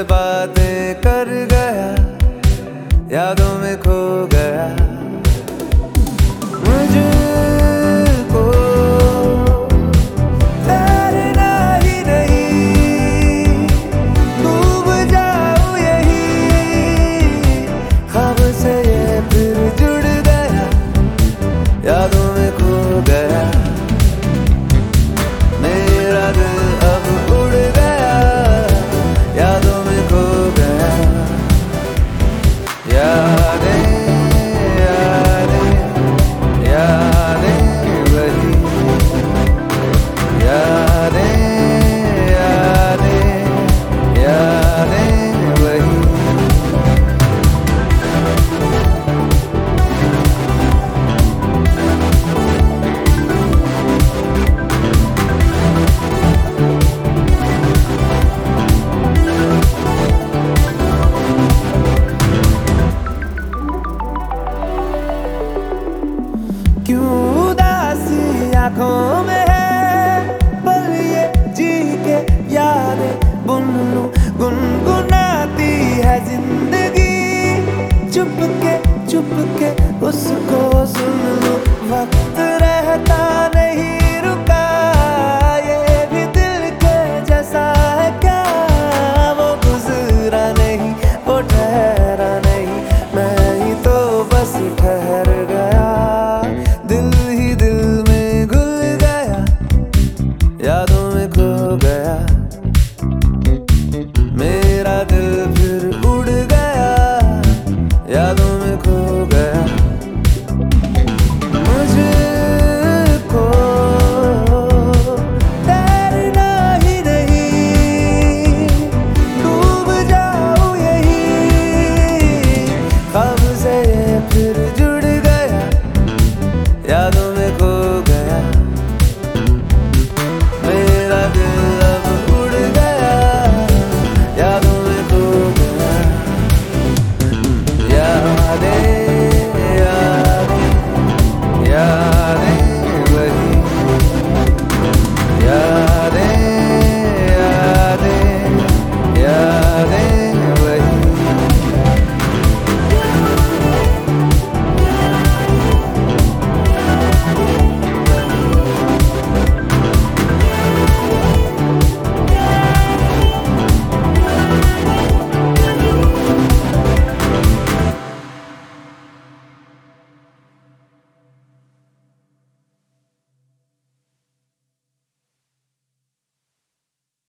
बातें कर गया, यादों में खो गया। मुझको तैरना ही नहीं, डूब जाऊं यही ख्वाब से, ये फिर जुड़ गया, यादों में खो गया। मेरा दिल अब उड़ गया, यादों में खो गया। यादें यादें यादें वही, यादें यादें यादें वही। क्यों उदासी आँखों में है, पर ये जी के यादें बुन लूं, गुनगुनाती है जिंदगी। चुप के उसको सुन लूं, वक्त रहता नहीं रुका, ये भी दिल के जैसा है क्या। वो गुजरा नहीं, वो ठहरा नहीं, मैं ही तो बस ठहर गया। दिल ही दिल में घुल गया, यादों में खो गया। मेरा दिल फिर उड़ गया, यादों में खो गया।